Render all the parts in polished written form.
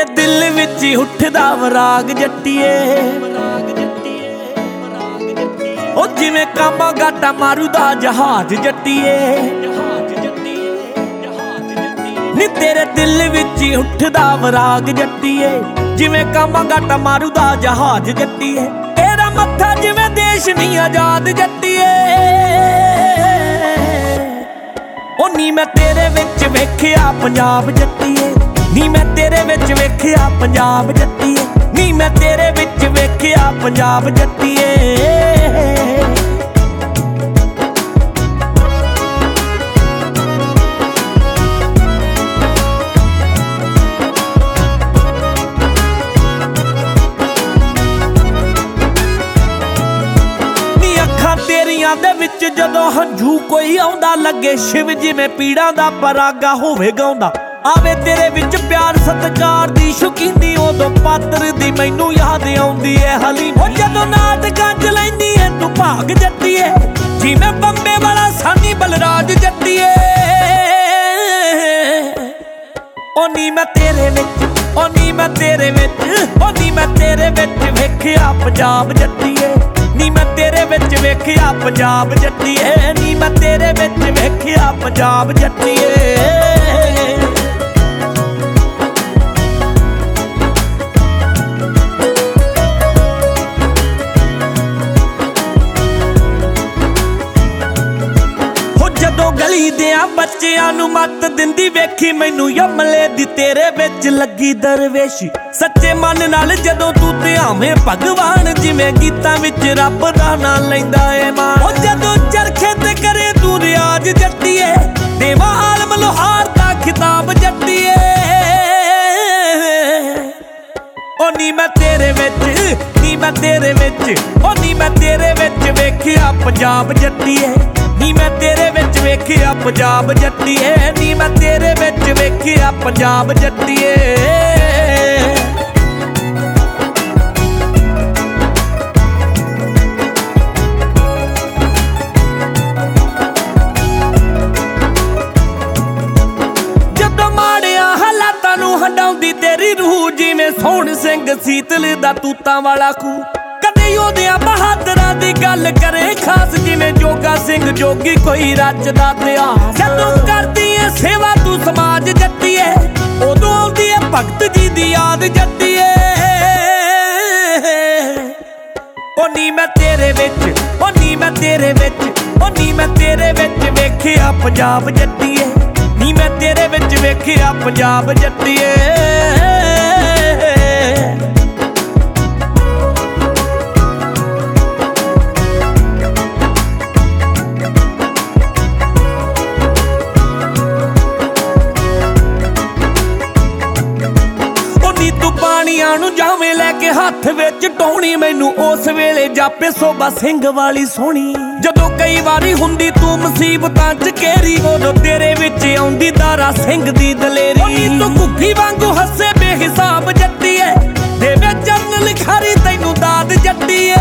ਤੇਰੇ ਦਿਲ ਵਿੱਚ ਉੱਠਦਾ ਵਰਾਗ ਜੱਟੀਏ। ਉਹ ਜਿਵੇਂ ਕਾਮਾ ਗਾਟਾ ਮਾਰੂ ਦਾ ਜਹਾਜ਼ ਜੱਟੀਏ। ਨੀ ਤੇਰੇ ਦਿਲ ਵਿੱਚ ਉੱਠਦਾ ਵਰਾਗ ਜੱਟੀਏ, ਜਿਵੇਂ ਕਾਮਾ ਗਾਟਾ ਮਾਰੂ ਦਾ ਜਹਾਜ਼ ਜੱਟੀਏ। ਤੇਰਾ ਮੱਥਾ ਜਿਵੇਂ ਦੇਸ਼ ਨੀ ਆਜ਼ਾਦ ਜੱਟੀਏ। ਉਹ ਨੀ ਮੈਂ ਤੇਰੇ ਵਿੱਚ ਵੇਖਿਆ ਪੰਜਾਬ ਜੱਟੀਏ, ਨੀ ਮੈਂ ਤੇਰੇ ਵਿੱਚ ਵੇਖਿਆ ਪੰਜਾਬ ਜੱਟੀਏ, ਨੀ ਮੈਂ ਤੇਰੇ ਵਿੱਚ ਵੇਖਿਆ ਪੰਜਾਬ ਜੱਟੀਏ। ਤੇਰੀਆਂ ਦੇ ਵਿੱਚ ਜਦੋਂ ਹੰਝੂ ਕੋਈ ਆਉਂਦਾ, ਲੱਗੇ ਸ਼ਿਵ ਜਿਵੇਂ ਪੀੜਾਂ ਦਾ ਪਰਾਗਾ ਹੋਵੇ ਗਾਉਂਦਾ। ਆਵੇ ਤੇਰੇ ਵਿੱਚ ਪਿਆਰ ਸਤਿਕਾਰ ਦੀ ਸ਼ੌਕੀਨੀ, ਉਦੋਂ ਪਾਤਰ ਦੀ ਮੈਨੂੰ ਯਾਦ ਆਉਂਦੀ ਏ ਹਲੀਮ। ਉਹ ਜਦੋਂ ਨਾਟਕਾਂ ਚ ਲੈਂਦੀ ਏ ਤੂੰ ਭਾਗ ਜੱਟੀਏ, ਜਿਵੇਂ ਬੰਬੇ ਵਾਲਾ ਸਾਨੀ ਬਲਰਾਜ ਜੱਟੀਏ। ਉਹ ਨੀ ਮੈਂ ਤੇਰੇ ਵਿੱਚ, ਉਹ ਨੀ ਮੈਂ ਤੇਰੇ ਵਿੱਚ, ਉਹ ਨੀ ਮੈਂ ਤੇਰੇ ਵਿੱਚ ਵੇਖਿਆ ਪੰਜਾਬ ਜੱਟੀਏ, ਨੀ ਮੈਂ ਤੇਰੇ ਵਿੱਚ ਵੇਖਿਆ ਪੰਜਾਬ ਜੱਟੀਏ, ਨੀ ਮੈਂ ਤੇਰੇ ਵਿੱਚ ਵੇਖਿਆ ਪੰਜਾਬ ਜੱਟੀਏ। ਜਦੋਂ ਗਲੀ ਦਿਆਂ ਬੱਚਿਆਂ ਨੂੰ ਮੱਤ ਦਿੰਦੀ ਵੇਖੀ, ਮੈਨੂੰ ਯਮਲੇ ਦੀ ਤੇਰੇ ਵਿੱਚ ਲੱਗੀ ਦਰਵੇਸ਼ੀ। ਸੱਚੇ ਮਨ ਨਾਲ ਜਦੋਂ ਤੂੰ ਧਿਆਵੇਂ ਭਗਵਾਨ, ਜਿਵੇਂ ਗੀਤਾਂ ਵਿੱਚ ਰੱਬ ਦਾ ਨਾਂ ਲੈਂਦਾ ਏ ਮਾਨ। ਉਹ ਜਦੋਂ ਚਰਖੇ ਤੇ ਕਰੇ ਤੂੰ ਰਿਆਜ਼ ਜੱਟੀਏ, ਦੇਵਾ ਆਲਮ ਲੋਹਾਰ ਦਾ ਖਿਤਾਬ ਜੱਟੀਏ। ਉਹ ਨੀ ਮੈਂ ਤੇਰੇ ਵਿੱਚ, ਨੀ ਮੈਂ ਤੇਰੇ ਵਿੱਚ, ਉਹ ਨੀ ਮੈਂ ਤੇਰੇ ਵਿੱਚ ਵੇਖਿਆ ਪੰਜਾਬ ਜੱਟੀਏ, ਨੀ ਮੈਂ ਤੇਰੇ ਵਿੱਚ ਵੇਖਿਆ ਪੰਜਾਬ ਜੱਟੀਏ, ਨੀ ਮੈਂ ਤੇਰੇ ਵਿੱਚ ਵੇਖਿਆ ਪੰਜਾਬ ਜੱਟੀਏ। ਜਦੋਂ ਮਾੜਿਆਂ ਹਾਲਾਤਾਂ ਨੂੰ ਹੰਡਾਉਂਦੀ ਤੇਰੀ ਰੂਹ, ਜਿਵੇਂ ਸੋਹਣ ਸਿੰਘ ਸੀਤਲ ਦਾ ਤੂਤਾਂ ਵਾਲਾ ਖੂਹ। ਕਦੇ ਉਹਦਿਆਂ ਬਹਾਦਰਾਂ ਦੀ ਗੱਲ ਕਰੇ ਖਾਸ, ਜਿਵੇਂ ਜੋਗਾ ਸਿੰਘ ਜੋਗੀ ਕੋਈ ਰਚਦਾ ਇਤਿਹਾਸ। ਜਦੋਂ ਕਰਦੀ ਏ ਸੇਵਾ ਤੂੰ ਸਮਾਜ ਜੱਟੀਏ, ਉਦੋਂ ਆਉਂਦੀ ਏ ਭਗਤ ਜੀ ਦੀ ਯਾਦ ਜੱਟੀਏ। ਉਹ ਨੀ ਮੈਂ ਤੇਰੇ ਵਿੱਚ, ਉਹ ਨੀ ਮੈਂ ਤੇਰੇ ਵਿੱਚ, ਉਹ ਨੀ ਮੈਂ ਤੇਰੇ ਵਿੱਚ ਵੇਖਿਆ ਪੰਜਾਬ ਜੱਟੀਏ, ਨੀ ਮੈਂ ਤੇਰੇ ਵਿੱਚ ਵੇਖਿਆ ਪੰਜਾਬ ਜੱਟੀਏ। ਪਾਣੀਆਂ ਨੂੰ ਜਾਵੇਂ ਲੈ ਕੇ ਹੱਥ ਵਿੱਚ ਟੋਣੀ, ਮੈਨੂੰ ਉਸ ਵੇਲੇ ਜਾਪੇ ਸੋਭਾ ਸਿੰਘ ਵਾਲੀ ਸੋਹਣੀ। ਜਦੋਂ ਕਈ ਵਾਰੀ ਹੁੰਦੀ ਤੂੰ ਮੁਸੀਬਤਾਂ ਚ ਘੇਰੀ, ਉਦੋਂ ਤੇਰੇ ਵਿੱਚ ਆਉਂਦੀ ਦਾਰਾ ਸਿੰਘ ਦੀ ਦਲੇਰੀ। ਤੂੰ ਘੁੱਗੀ ਵਾਂਗੂ ਹੱਸੇ ਬੇਹਿਸਾਬ ਜੱਟੀਏ, ਦੇਵੇ ਚਰਨ ਲਿਖਾਰੀ ਤੈਨੂੰ ਦਾਦ ਜੱਟੀਏ।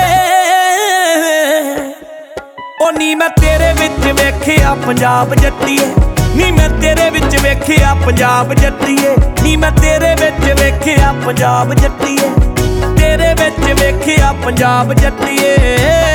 ਉਹ ਨੀ ਮੈਂ ਤੇਰੇ ਵਿੱਚ ਵੇਖਿਆ ਪੰਜਾਬ ਜੱਟੀਏ, ਨੀ ਮੈਂ ਤੇਰੇ ਵਿੱਚ ਵੇਖਿਆ ਪੰਜਾਬ ਜੱਟੀਏ, ਨੀ ਮੈਂ ਤੇਰੇ ਵਿੱਚ ਵੇਖਿਆ ਪੰਜਾਬ ਜੱਟੀਏ, ਤੇਰੇ ਵਿੱਚ ਵੇਖਿਆ ਪੰਜਾਬ ਜੱਟੀਏ।